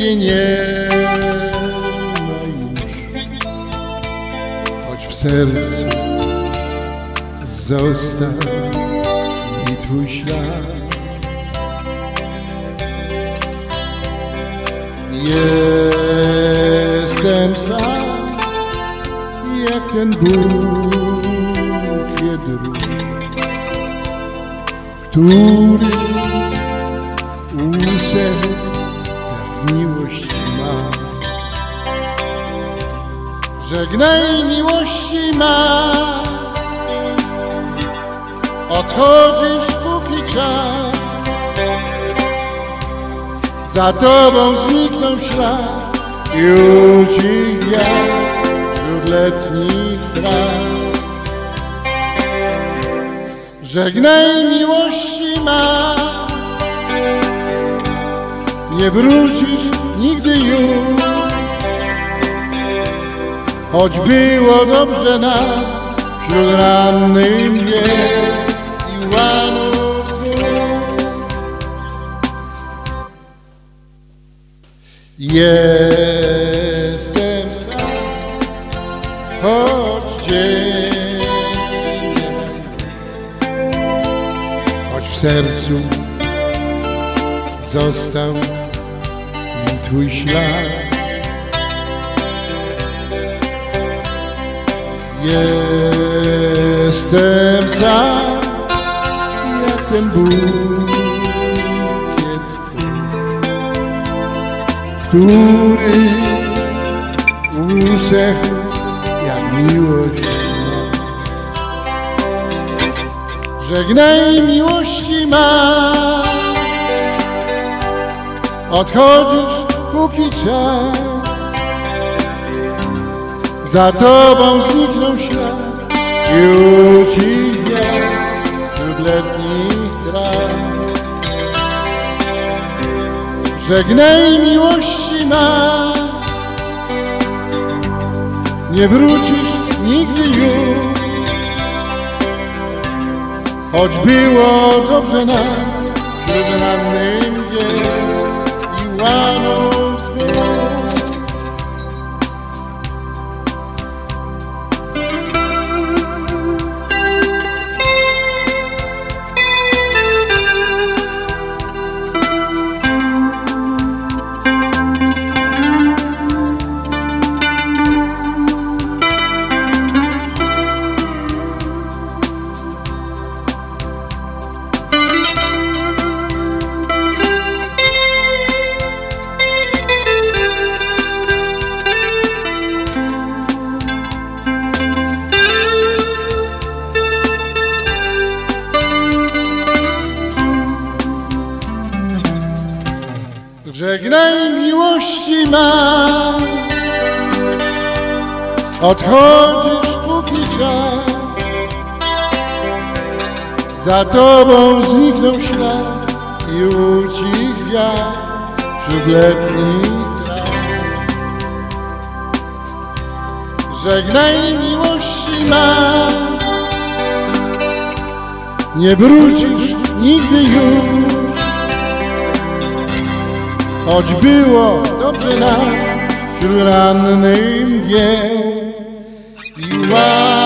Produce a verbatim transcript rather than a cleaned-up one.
ciebie nie ma już, choć w sercu został mi twój ślad. Jestem sam jak ten bukiet róż, który łusek jak miłość ma. Żegnaj miłości ma, odchodzisz póki czas. Za tobą zniknął ślad i ucichł wiatr wśród letnich traw. Żegnaj miłości ma, nie wrócisz nigdy już, choć było dobrze nam wśród rannych dni i łanów dwóch. Jestem sam, choć cię nie ma, choć w sercu został mi twój ślad. Jestem sam jak ten bukiet, który usechł jak miłość ma. Żegnaj miłości ma, odchodzisz póki czas. Za tobą zniknął ślad i ucichł wiatr wśród letnich traw. Żegnaj miłości ma, nie wrócisz nigdy już, choć było dobrze nam wśród rannych dni i łanów dwóch. Żegnaj miłości ma, odchodzisz póki czas. Za tobą zniknął ślad i ucichł wiatr wśród letnich traw. Żegnaj miłości ma, nie wrócisz nigdy już, choć było dobrze nam wśród rannych dni i łanów.